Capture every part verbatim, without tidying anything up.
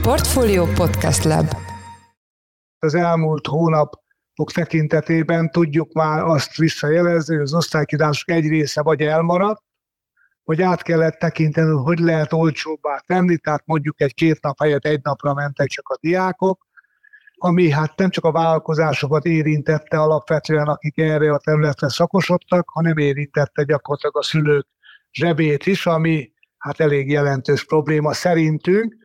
Portfolio Podcast Lab. Az elmúlt hónapok tekintetében tudjuk már azt visszajelezni, hogy az osztálykirások egy része vagy elmaradt, vagy át kellett tekinteni, hogy lehet olcsóbbá tenni, tehát mondjuk egy-két nap helyett egy napra mentek csak a diákok, ami hát nem csak a vállalkozásokat érintette alapvetően, akik erre a területre szakosodtak, hanem érintette gyakorlatilag a szülők zsebét is, ami hát elég jelentős probléma szerintünk.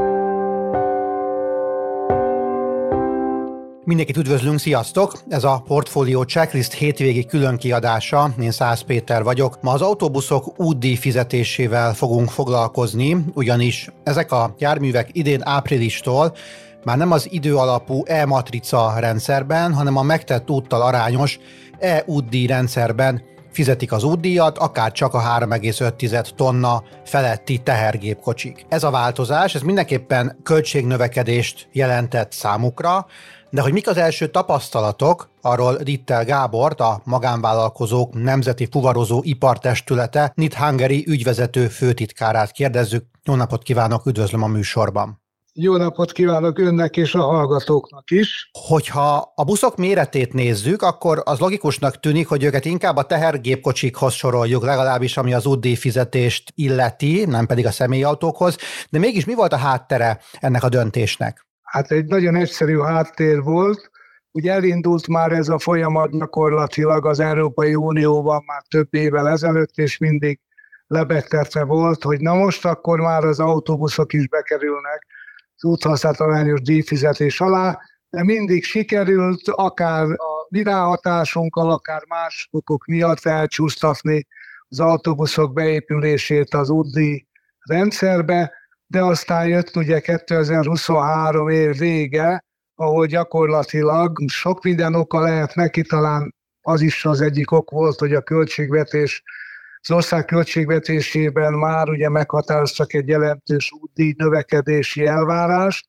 Mindenkit üdvözlünk, sziasztok! Ez a Portfolio Checklist hétvégi különkiadása, én Szász Péter vagyok. Ma az autóbuszok útdíj fizetésével fogunk foglalkozni, ugyanis ezek a járművek idén áprilistól már nem az időalapú e-matrica rendszerben, hanem a megtett úttal arányos e-útdíj rendszerben fizetik az útdíjat, akár csak a három egész öt tonna feletti tehergépkocsik. Ez a változás, ez mindenképpen költségnövekedést jelentett számukra, de hogy mik az első tapasztalatok, arról Rittel Gábort, a Magánvállalkozók Nemzeti Fuvarozó Ipartestülete Knit Hungary ügyvezető főtitkárát kérdezzük. Jó napot kívánok, üdvözlöm a műsorban! Jó napot kívánok önnek és a hallgatóknak is! Hogyha a buszok méretét nézzük, akkor az logikusnak tűnik, hogy őket inkább a tehergépkocsikhoz soroljuk, legalábbis ami az útdíjfizetést illeti, nem pedig a személyautókhoz, de mégis mi volt a háttere ennek a döntésnek? Hát egy nagyon egyszerű háttér volt. Ugye elindult már ez a folyamat gyakorlatilag az Európai Unióban már több évvel ezelőtt, és mindig lebegtetve volt, hogy na most akkor már az autóbuszok is bekerülnek az úthasználatarányos díjfizetés alá, de mindig sikerült akár a mi ráhatásunkkal, akár más okok miatt elcsúsztatni az autóbuszok beépülését az útdíj rendszerbe, de aztán jött ugye kétezer-huszonhárom év vége, ahol gyakorlatilag sok minden oka lehet neki, talán az is az egyik ok volt, hogy a költségvetés, az ország költségvetésében már ugye meghatároztak egy jelentős útdíj növekedési elvárást,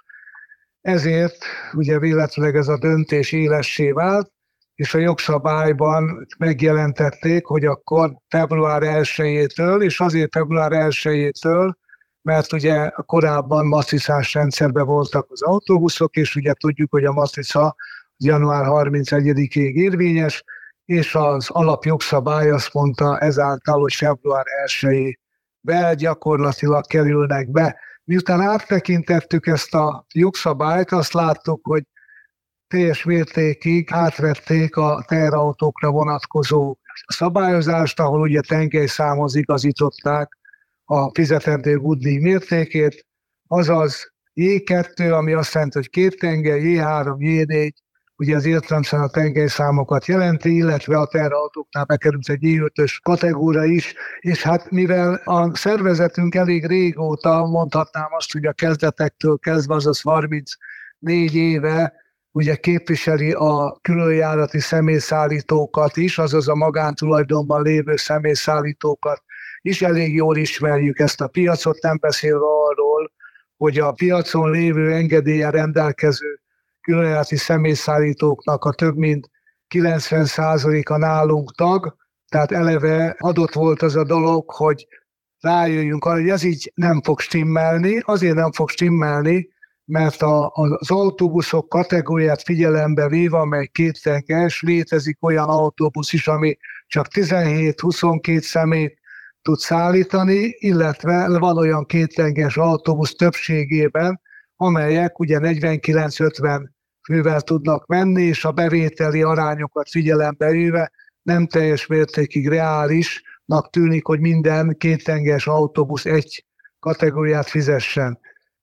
ezért ugye véletlenül ez a döntés élessé vált, és a jogszabályban megjelentették, hogy akkor február elsejétől, és azért február elsejétől, mert ugye korábban matricás rendszerben voltak az autóbuszok, és ugye tudjuk, hogy a matrica január harmincegyedikéig érvényes, és az alapjogszabály azt mondta ezáltal, hogy február elsejével gyakorlatilag kerülnek be. Miután áttekintettük ezt a jogszabályt, azt láttuk, hogy teljes mértékig átvették a teherautókra vonatkozó szabályozást, ahol ugye tengelyszámhoz igazították a fizetendő útdíj mértékét, azaz jé kettő, ami azt jelenti, hogy két tengely, jé három, jé négy, ugye az értelemszerűen a tengelyszámokat jelenti, illetve a teherautóknál bekerült egy jé ötös kategória is, és hát mivel a szervezetünk elég régóta, mondhatnám azt, hogy a kezdetektől kezdve, azaz harmincnégy éve, ugye képviseli a különjárati személyszállítókat is, azaz a magántulajdonban lévő személyszállítókat is elég jól ismerjük ezt a piacot, nem beszélve arról, hogy a piacon lévő engedéllyel rendelkező különjárati személyszállítóknak a több mint kilencven százaléka nálunk tag, tehát eleve adott volt az a dolog, hogy rájöjjünk arra, hogy ez így nem fog stimmelni, azért nem fog stimmelni, mert a, az autóbuszok kategóriát figyelembe véve, amely kéttengelyes, létezik olyan autóbusz is, ami csak tizenhét-huszonkettő személyt tud szállítani, illetve van olyan kéttengelyes autóbusz többségében, amelyek ugye negyvenkilenc-ötven fővel tudnak menni, és a bevételi arányokat figyelembe véve nem teljes mértékig reálisnak tűnik, hogy minden kéttengelyes autóbusz egy kategóriát fizessen.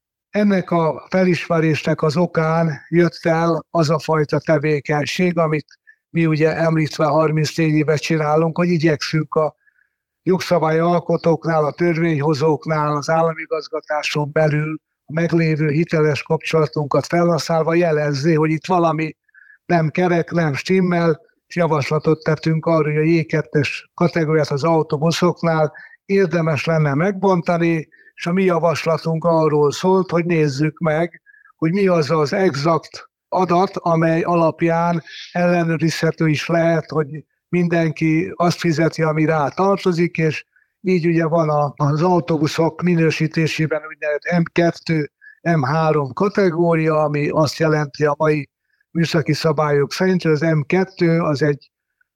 Ennek a felismerésnek az okán jött el az a fajta tevékenység, amit mi ugye említve harmincnégy éve csinálunk, hogy igyekszünk a jogszabályalkotóknál, a törvényhozóknál, az államigazgatáson belül a meglévő hiteles kapcsolatunkat felhasználva jelezni, hogy itt valami nem kerek, nem stimmel, és javaslatot tettünk arra, hogy a jé kettes kategóriát az autóbuszoknál érdemes lenne megbontani, és a mi javaslatunk arról szólt, hogy nézzük meg, hogy mi az az exakt adat, amely alapján ellenőrizhető is lehet, hogy mindenki azt fizeti, ami rá tartozik, és így ugye van az autóbuszok minősítésében úgynevezett em kettő em három kategória, ami azt jelenti a mai műszaki szabályok szerint, hogy az em kettő az egy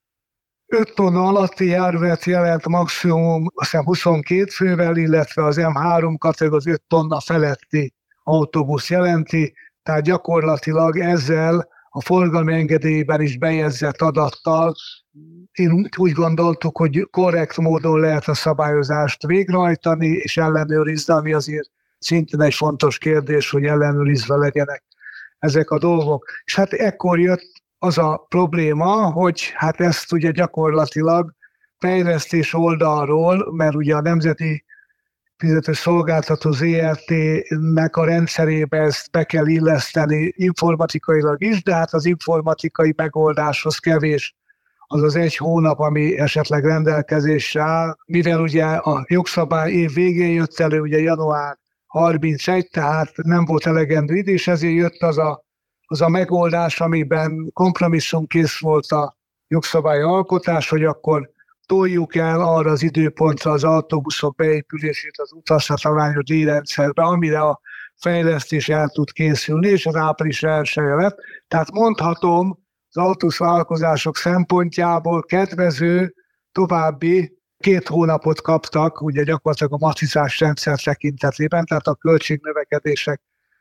öt tonna alatti járművet jelent maximum azt hiszem huszonkét fővel, illetve az em három kategória az öt tonna feletti autóbusz jelenti, tehát gyakorlatilag ezzel a forgalmi engedélyben is bejegyzett adattal én úgy gondoltuk, hogy korrekt módon lehet a szabályozást végrehajtani és ellenőrizni, ami azért szintén egy fontos kérdés, hogy ellenőrizve legyenek ezek a dolgok. És hát ekkor jött az a probléma, hogy hát ezt ugye gyakorlatilag fejlesztés oldalról, mert ugye a Nemzeti Fizető Szolgáltató zé er té-nek a rendszerébe ezt be kell illeszteni informatikailag is, de hát az informatikai megoldáshoz kevés az az egy hónap, ami esetleg rendelkezésre áll, mivel ugye a jogszabály év végén jött elő, ugye január harmincegy, tehát nem volt elegendő idő, és ezért jött az a, az a megoldás, amiben kompromisszumkész volt a jogszabály alkotás, hogy akkor toljuk el arra az időpontra az autóbuszok beépülését az utashátrányos díjrendszerbe, amire a fejlesztés el tud készülni, és az április elsője lett. Tehát mondhatom, az autószvállalkozások szempontjából kedvező további két hónapot kaptak, ugye gyakorlatilag a matricás rendszer tekintetében, tehát a költségnövekedések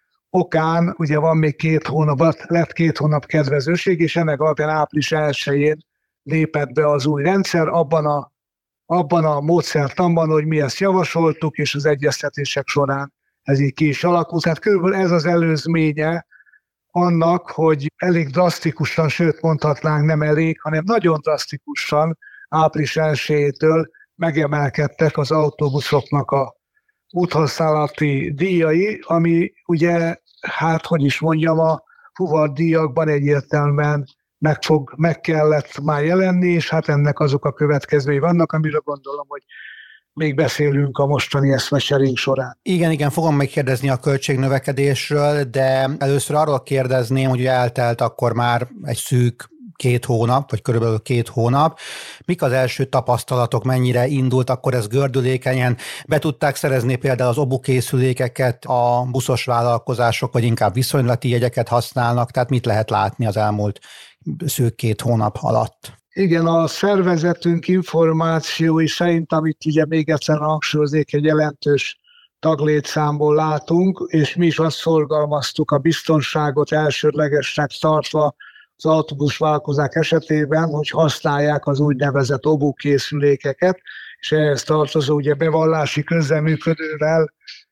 okán ugye van még két hónap, lett két hónap kedvezőség, és ennek alapján április elsőjén lépett be az új rendszer, abban a, abban a módszertanban, hogy mi ezt javasoltuk, és az egyeztetések során ez így ki is alakult. Tehát körülbelül ez az előzménye annak, hogy elég drasztikusan, sőt mondhatnánk nem elég, hanem nagyon drasztikusan április elsőjétől megemelkedtek az autóbuszoknak a úthasználati díjai, ami ugye, hát hogy is mondjam, a fuvardíjakban egyértelműen meg, fog, meg kellett már jelenni, és hát ennek azok a következményei vannak, amiről gondolom, hogy még beszélünk a mostani eszmecserénk során. Igen, igen, fogom megkérdezni a költségnövekedésről, de először arról kérdezném, hogy eltelt akkor már egy szűk két hónap, vagy körülbelül két hónap. Mik az első tapasztalatok, mennyire indult akkor ez gördülékenyen? Be tudták szerezni például az o bu készülékeket a buszos vállalkozások, vagy inkább viszonylati jegyeket használnak? Tehát mit lehet látni az elmúlt szűk két hónap alatt? Igen, a szervezetünk információi szerint, amit ugye még egyszer hangsúlyoznék, egy jelentős taglétszámból látunk, és mi is azt szorgalmaztuk, a biztonságot elsődlegesnek tartva az autóbuszvállalkozók esetében, hogy használják az úgynevezett o bu készülékeket, és ehhez tartozó ugye bevallási közreműködővel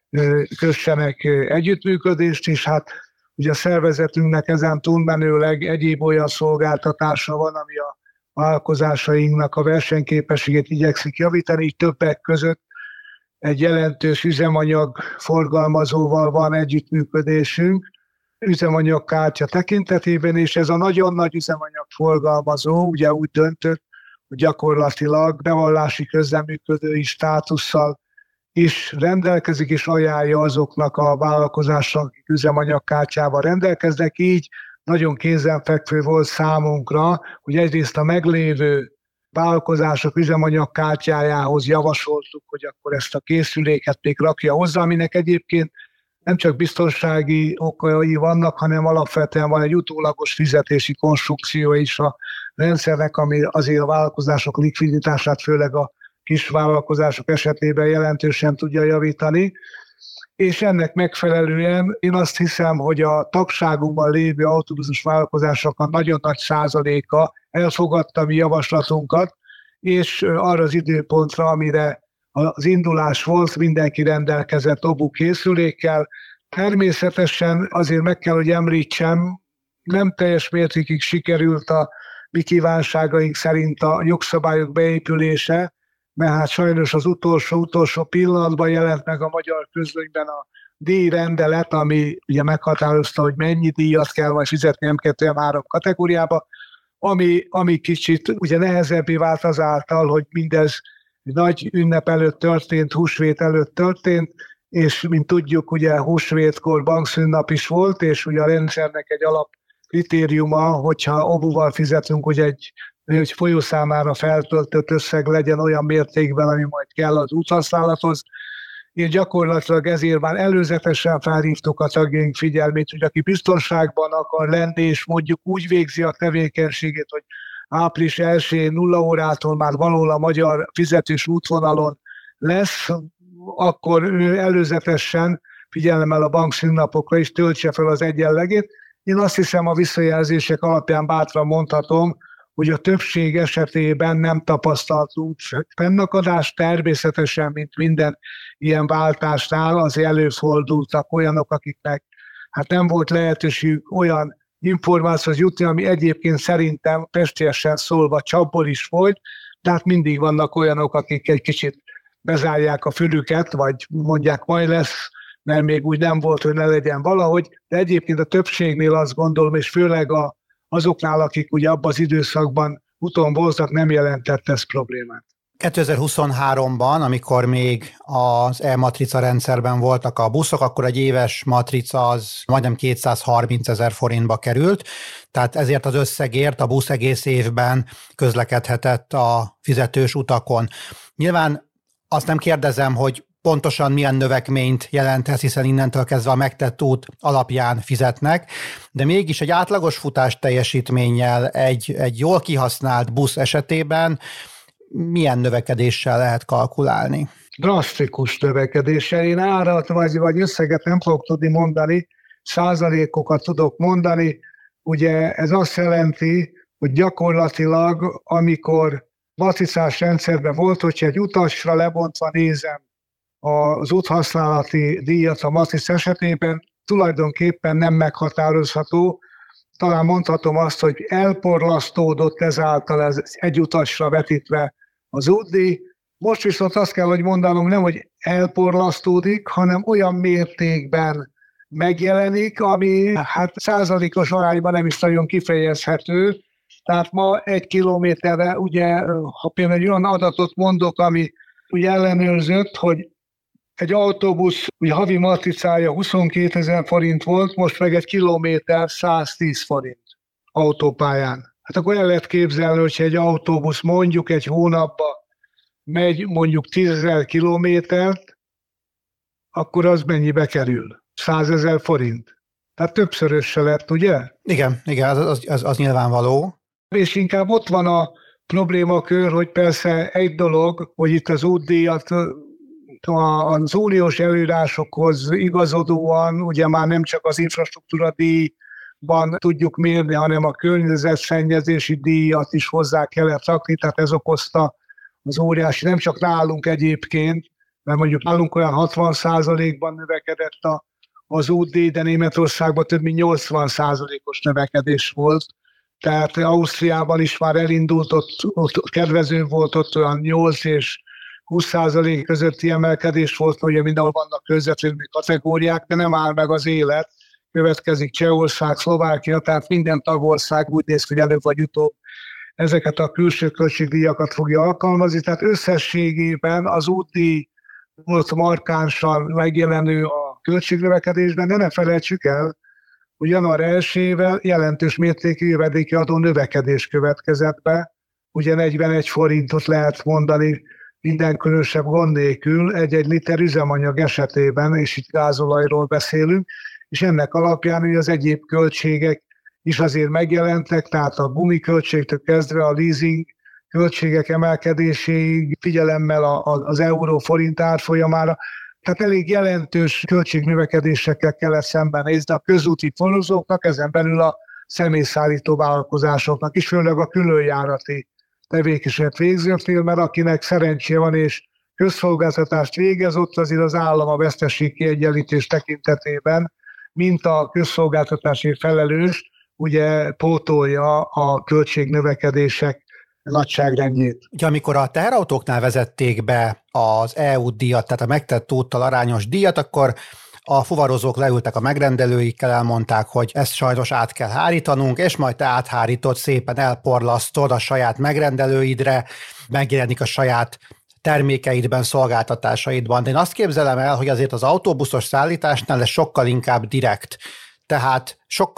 kössenek együttműködést is. Hát ugye a szervezetünknek ezen túlmenőleg egyéb olyan szolgáltatása van, ami a vállalkozásainknak a versenyképességét igyekszik javítani, így többek között egy jelentős üzemanyag forgalmazóval van együttműködésünk, üzemanyagkártya tekintetében, és ez a nagyon nagy üzemanyag forgalmazó ugye úgy döntött, hogy gyakorlatilag bevallási közreműködői státusszal is rendelkezik, és ajánlja azoknak a vállalkozásoknak, akik üzemanyagkártyával rendelkeznek, így nagyon kézenfekvő volt számunkra, hogy egyrészt a meglévő vállalkozások üzemanyagkártyájához javasoltuk, hogy akkor ezt a készüléket még rakja hozzá, aminek egyébként nem csak biztonsági okai vannak, hanem alapvetően van egy utólagos fizetési konstrukció is a rendszernek, ami azért a vállalkozások likviditását, főleg a kis vállalkozások esetében jelentősen tudja javítani. És ennek megfelelően én azt hiszem, hogy a tagságunkban lévő autóbuszos vállalkozásoknak nagyon nagy százaléka elfogadta a mi javaslatunkat, és arra az időpontra, amire az indulás volt, mindenki rendelkezett o bu készülékkel. Természetesen azért meg kell, hogy említsem, nem teljes mértékig sikerült a mi kívánságaink szerint a jogszabályok beépülése, mert hát sajnos az utolsó-utolsó pillanatban jelent meg a magyar közlönyben a díjrendelet, ami ugye meghatározta, hogy mennyi díjat kell majd fizetni em kettő em három kategóriába, ami, ami kicsit ugye nehezebbé vált azáltal, hogy mindez nagy ünnep előtt történt, húsvét előtt történt, és mint tudjuk, ugye húsvétkor bankszünnap is volt, és ugye a rendszernek egy alap kritériuma, hogyha o buval fizetünk, hogy egy hogy folyószámára feltöltött összeg legyen olyan mértékben, ami majd kell az úthasználathoz, és gyakorlatilag ezért már előzetesen felhívtuk a tagjaink figyelmét, hogy aki biztonságban akar lenni, és mondjuk úgy végzi a tevékenységét, hogy április elsején nulla órától már valahol a magyar fizetős útvonalon lesz, akkor ő előzetesen figyelemmel a bankszünnapokra is töltse fel az egyenlegét. Én azt hiszem, a visszajelzések alapján bátran mondhatom, hogy a többség esetében nem tapasztaltunk fennakadást, természetesen, mint minden ilyen váltásnál, azért előfordultak olyanok, akiknek hát nem volt lehetőség olyan információhoz jutni, ami egyébként szerintem pestélyesen szólva csapból is volt, tehát mindig vannak olyanok, akik egy kicsit bezárják a fülüket, vagy mondják, majd lesz, mert még úgy nem volt, hogy ne legyen valahogy, de egyébként a többségnél azt gondolom, és főleg a, azoknál, akik ugye abban az időszakban úton voltak, nem jelentett ez problémát. kétezer-huszonháromban, amikor még az e-matrica rendszerben voltak a buszok, akkor egy éves matrica az majdnem kétszázharminc ezer forintba került, tehát ezért az összegért a busz egész évben közlekedhetett a fizetős utakon. Nyilván azt nem kérdezem, hogy pontosan milyen növekményt jelent ez, hiszen innentől kezdve a megtett út alapján fizetnek, de mégis egy átlagos futás teljesítménnyel egy, egy jól kihasznált busz esetében milyen növekedéssel lehet kalkulálni? Drasztikus növekedéssel. Én árat vagy, vagy összeget nem fogok tudni mondani, százalékokat tudok mondani. Ugye ez azt jelenti, hogy gyakorlatilag, amikor matricás rendszerben volt, hogyha egy utasra lebontva nézem az úthasználati díjat a matrica esetében, tulajdonképpen nem meghatározható. Talán mondhatom azt, hogy elporlasztódott ezáltal ez egy utasra vetítve az útdíj. Most viszont azt kell, hogy mondanom, nem, hogy elporlasztódik, hanem olyan mértékben megjelenik, ami hát százalékos arányban nem is nagyon kifejezhető. Tehát ma egy kilométerre, ugye, ha például egy olyan adatot mondok, ami ugye ellenőrzött, hogy egy autóbusz ugye havi matricája huszonkétezer forint volt, most meg egy kilométer száztíz forint autópályán. Hát akkor el lehet képzelni, hogyha egy autóbusz mondjuk egy hónapban megy mondjuk tízezer kilométert, akkor az mennyibe kerül? százezer forint. Tehát többszörösse lett, ugye? Igen, igen, az, az, az nyilvánvaló. És inkább ott van a problémakör, hogy persze egy dolog, hogy itt az útdíjat az uniós előírásokhoz igazodóan, ugye már nem csak az infrastruktúra díjban tudjuk mérni, hanem a környezetszennyezési díjat is hozzá kellett rakni, tehát ez okozta az óriási, nem csak nálunk egyébként, mert mondjuk nálunk olyan hatvan százalékban növekedett a, az útdíj, de Németországban több mint nyolcvan százalékos növekedés volt. Tehát Ausztriában is már elindult, ott, ott kedvező volt, ott olyan nyolc és húsz százalék közötti emelkedés volt, ugye mindenhol vannak közvetlenül kategóriák, de nem áll meg az élet. Következik Csehország, Szlovákia, tehát minden tagország úgy néz ki, hogy előbb vagy utóbb ezeket a külső költségdíjakat fogja alkalmazni. Tehát összességében az útdíj volt markánsan megjelenő a költségnövekedésben, de ne felejtsük el, hogy január elsejével jelentős mértékű jövedéki adó növekedés következett be. Ugye negyvenegy forintot lehet mondani minden különösebb gond nélkül egy-egy liter üzemanyag esetében, és itt gázolajról beszélünk, és ennek alapján hogy az egyéb költségek is azért megjelentek, tehát a gumiköltségtől kezdve a leasing költségek emelkedéséig, figyelemmel az euró-forint árfolyamára, tehát elég jelentős költségnövekedésekkel kellett szembenézni a közúti forgalmazóknak, ezen belül a személyszállító vállalkozásoknak is, főleg a különjárati tevékenységet végzőfél, mert akinek szerencséje van és közszolgáltatást végez, ott azért az állam a veszteségkiegyenlítés tekintetében, mint a közszolgáltatási felelős, ugye pótolja a költségnövekedések nagyságrendjét. Ugye amikor a teherautóknál vezették be az é u díjat, tehát a megtett úttal arányos díjat, akkor a fuvarozók leültek a megrendelőikkel, elmondták, hogy ezt sajnos át kell hárítanunk, és majd te áthárítod, szépen elporlasztod a saját megrendelőidre, megjelenik a saját termékeidben, szolgáltatásaidban. De én azt képzelem el, hogy azért az autóbuszos szállításnál ez sokkal inkább direkt. Tehát sokkal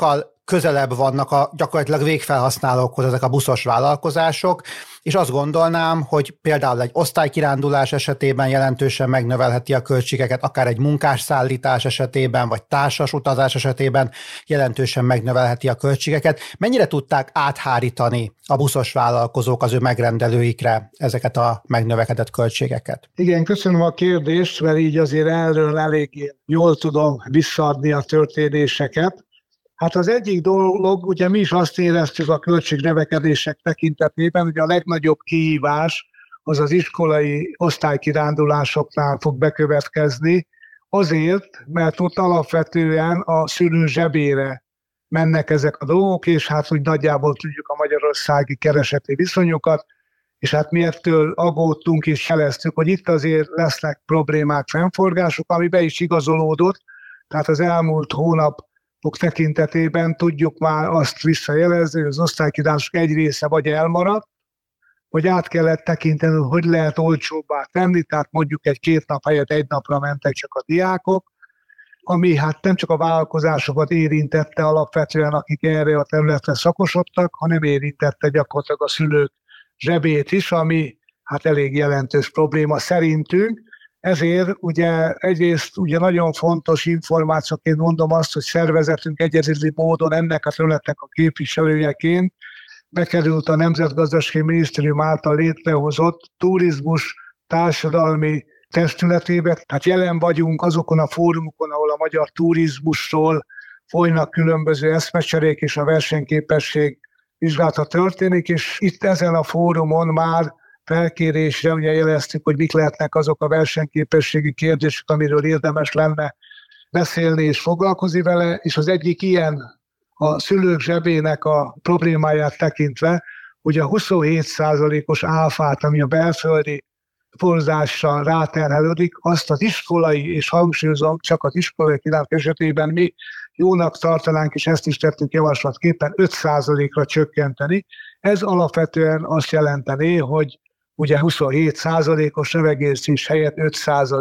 közelebb vannak a gyakorlatilag végfelhasználókhoz ezek a buszos vállalkozások, és azt gondolnám, hogy például egy osztálykirándulás esetében jelentősen megnövelheti a költségeket, akár egy munkásszállítás esetében, vagy társas utazás esetében jelentősen megnövelheti a költségeket. Mennyire tudták áthárítani a buszos vállalkozók az ő megrendelőikre ezeket a megnövekedett költségeket? Igen, köszönöm a kérdést, mert így azért erről elég jól tudom visszaadni a történéseket. Hát az egyik dolog, ugye mi is azt éreztük a költségnövekedések tekintetében, hogy a legnagyobb kihívás az az iskolai osztálykirándulásoknál fog bekövetkezni, azért, mert ott alapvetően a szülő zsebére mennek ezek a dolgok, és hát úgy nagyjából tudjuk a magyarországi kereseti viszonyokat, és hát mi ettől aggódtunk és jeleztük, hogy itt azért lesznek problémák, fennforgások, ami be is igazolódott, tehát az elmúlt hónap tekintetében tudjuk már azt visszajelezni, hogy az osztálykirándulások egy része vagy elmaradt, vagy át kellett tekinteni, hogy lehet olcsóbbá tenni, tehát mondjuk egy két nap helyett egy napra mentek csak a diákok, ami hát nem csak a vállalkozásokat érintette alapvetően, akik erre a területre szakosodtak, hanem érintette gyakorlatilag a szülők zsebét is, ami hát elég jelentős probléma szerintünk. Ezért ugye egyrészt ugye nagyon fontos információként mondom azt, hogy szervezetünk egyedüli módon ennek a területnek a képviselőjeként bekerült a Nemzetgazdasági Minisztérium által létrehozott turizmus társadalmi testületébe. Tehát jelen vagyunk azokon a fórumokon, ahol a magyar turizmusról folynak különböző eszmecserék és a versenyképesség vizsgálata történik, és itt ezen a fórumon már felkérésre ugye jeleztük, hogy mik lehetnek azok a versenyképességi kérdések, amiről érdemes lenne beszélni és foglalkozni vele, és az egyik ilyen a szülők zsebének a problémáját tekintve, hogy a huszonhét százalékos áfát, ami a belföldi forzásra ráterhelődik, azt az iskolai, és hangsúlyozom, csak az iskolai kirándulások esetében mi jónak tartanánk, és ezt is tettünk javaslatképpen öt százalékra csökkenteni. Ez alapvetően azt jelenteni, hogy ugye huszonhét százalékos növekedés helyett öt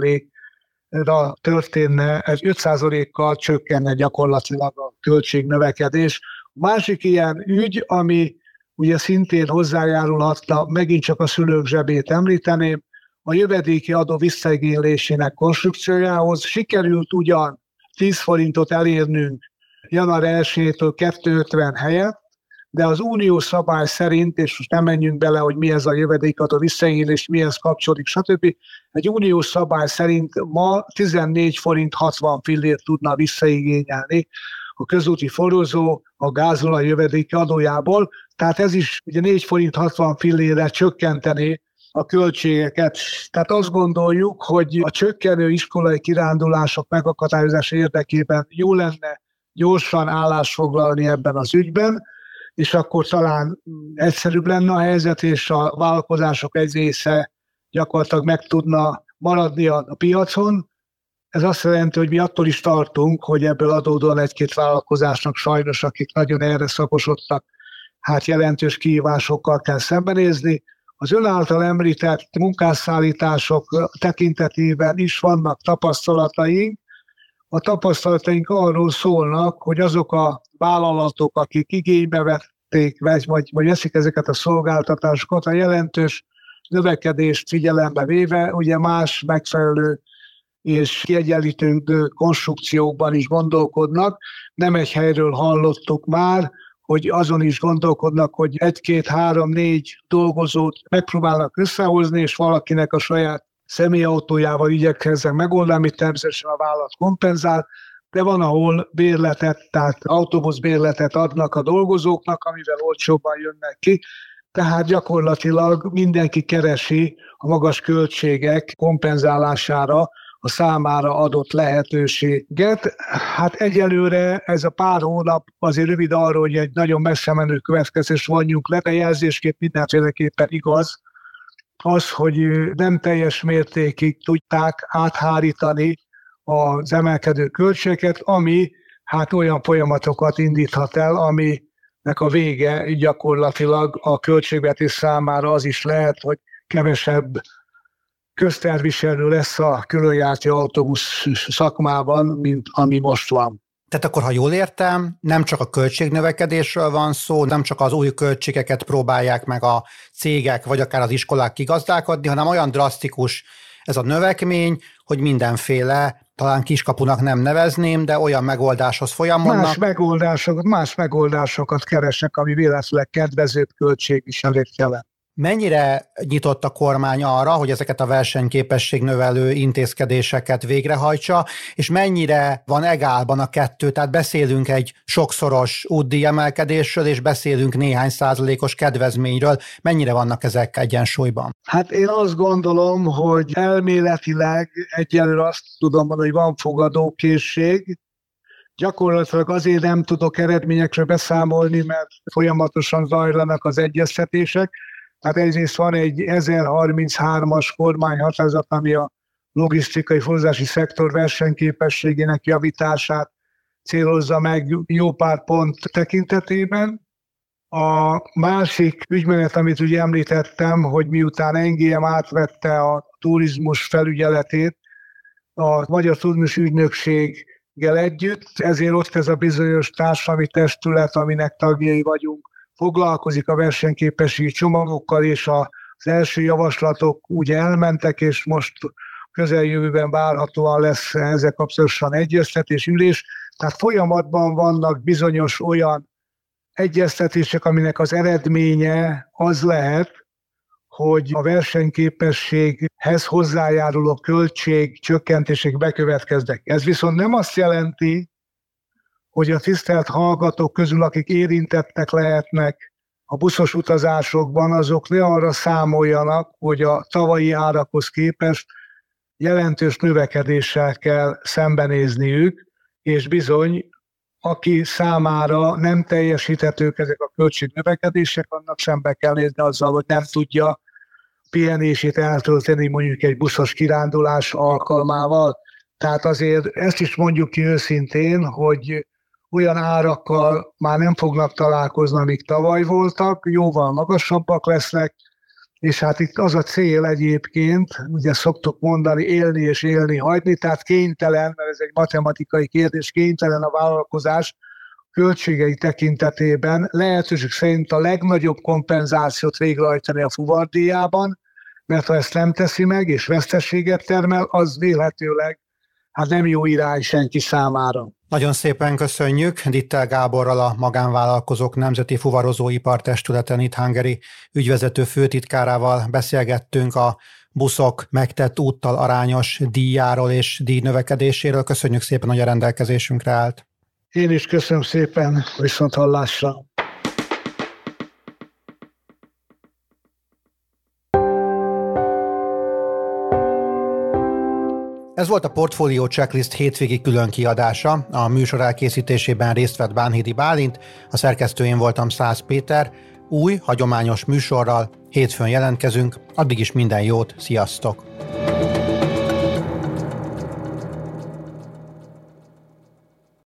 százalékra történne, ez öt százalékkal csökkenne gyakorlatilag a költségnövekedés. A másik ilyen ügy, ami ugye szintén hozzájárulhatna, megint csak a szülők zsebét említeném, a jövedéki adó visszaigénylésének konstrukciójához sikerült ugyan tíz forintot elérnünk január elsejétől kettőötven helyett, de az uniós szabály szerint, és most nem menjünk bele, hogy mi ez a jövedékadó visszaigénylés, mihez kapcsolódik, stb. Egy uniós szabály szerint ma tizennégy forint hatvan fillért tudna visszaigényelni a közúti forrózó a gázolaj jövedéki adójából, tehát ez is ugye négy forint hatvan fillérre csökkenteni a költségeket. Tehát azt gondoljuk, hogy a csökkenő iskolai kirándulások megakadályozása érdekében jó lenne gyorsan állásfoglalni ebben az ügyben, és akkor talán egyszerűbb lenne a helyzet, és a vállalkozások egy része gyakorlatilag meg tudna maradni a, a piacon. Ez azt jelenti, hogy mi attól is tartunk, hogy ebből adódóan egy-két vállalkozásnak sajnos, akik nagyon erre szakosodtak, hát jelentős kihívásokkal kell szembenézni. Az ön által említett munkásszállítások tekintetében is vannak tapasztalataink. A tapasztalataink arról szólnak, hogy azok a vállalatok, akik igénybe vették, vagy, vagy, vagy veszik ezeket a szolgáltatásokat, a jelentős növekedést figyelembe véve, ugye más megfelelő és kiegyenlítő konstrukciókban is gondolkodnak. Nem egy helyről hallottuk már, hogy azon is gondolkodnak, hogy egy-két-három-négy dolgozót megpróbálnak összehozni, és valakinek a saját személyautójával igyekeznek megoldani, amit természetesen a vállalat kompenzál, de van, ahol bérletet, tehát autóbuszbérletet adnak a dolgozóknak, amivel olcsóbban jönnek ki, tehát gyakorlatilag mindenki keresi a magas költségek kompenzálására a számára adott lehetőséget. Hát egyelőre ez a pár hónap azért rövid arról, hogy egy nagyon messze menő következés vonjunk le, de jelzésképp mindenféleképpen igaz az, hogy nem teljes mértékig tudták áthárítani az emelkedő költségeket, ami hát olyan folyamatokat indíthat el, aminek a vége gyakorlatilag a költségvetés számára az is lehet, hogy kevesebb közterviselő lesz a különjárati autóbusz szakmában, mint ami most van. Tehát akkor, ha jól értem, nem csak a költségnövekedésről van szó, nem csak az új költségeket próbálják meg a cégek, vagy akár az iskolák kigazdálkodni, hanem olyan drasztikus ez a növekmény, hogy mindenféle, talán kiskapunak nem nevezném, de olyan megoldáshoz folyamodnak. Más megoldásokat, más megoldásokat keresnek, ami véletlenül kedvezőbb költségviselést jelent. Mennyire nyitott a kormány arra, hogy ezeket a versenyképesség növelő intézkedéseket végrehajtsa, és mennyire van egálban a kettő? Tehát beszélünk egy sokszoros útdíj emelkedésről, és beszélünk néhány százalékos kedvezményről. Mennyire vannak ezek egyensúlyban? Hát én azt gondolom, hogy elméletileg egyelőre azt tudom mondani, hogy van fogadókészség. Gyakorlatilag azért nem tudok eredményekről beszámolni, mert folyamatosan zajlanak az egyeztetések. Hát egyrészt van egy ezerharminchárom-as kormányhatározat, ami a logisztikai forgalmazási szektor versenyképességének javítását célozza meg jó pár pont tekintetében. A másik ügymenet, amit ugye említettem, hogy miután en gé em átvette a turizmus felügyeletét a Magyar Turizmus Ügynökséggel együtt, ezért ott ez a bizonyos társadalmi testület, aminek tagjai vagyunk, foglalkozik a versenyképességi csomagokkal, és az első javaslatok ugye elmentek, és most közeljövőben várhatóan lesz ezzel kapcsolatosan egyeztetés, ülés. Tehát folyamatban vannak bizonyos olyan egyeztetések, aminek az eredménye az lehet, hogy a versenyképességhez hozzájáruló költség csökkentések bekövetkeznek. Ez viszont nem azt jelenti, hogy a tisztelt hallgatók közül, akik érintettek lehetnek a buszos utazásokban, azok ne arra számoljanak, hogy a tavalyi árakhoz képest jelentős növekedéssel kell szembenézniük, és bizony, aki számára nem teljesíthetők ezek a költségnövekedések, annak szembe kell nézni azzal, hogy nem tudja pihenését eltölteni mondjuk egy buszos kirándulás alkalmával. Tehát azért ezt is mondjuk ki őszintén, hogy olyan árakkal már nem fognak találkozni, amik tavaly voltak, jóval magasabbak lesznek, és hát itt az a cél egyébként, ugye szoktuk mondani, élni és élni hagyni, tehát kénytelen, mert ez egy matematikai kérdés, kénytelen a vállalkozás költségei tekintetében lehetőség szerint a legnagyobb kompenzációt végrehajtani a fuvardíjában, mert ha ezt nem teszi meg, és veszteséget termel, az vélhetőleg hát nem jó irány senki számára. Nagyon szépen köszönjük. Dittel Gáborral, a Magánvállalkozók Nemzeti Fuvarozóipartestületen Itt Hungary ügyvezető főtitkárával beszélgettünk a buszok megtett úttal arányos díjáról és díjnövekedéséről. Köszönjük szépen, hogy a rendelkezésünkre állt. Én is köszönöm szépen, viszont hallásra. Ez volt a Portfolio Checklist hétvégi külön kiadása. A műsor elkészítésében részt vett Bánhidi Bálint, a szerkesztőjén voltam Szász Péter. Új, hagyományos műsorral hétfőn jelentkezünk, addig is minden jót, sziasztok!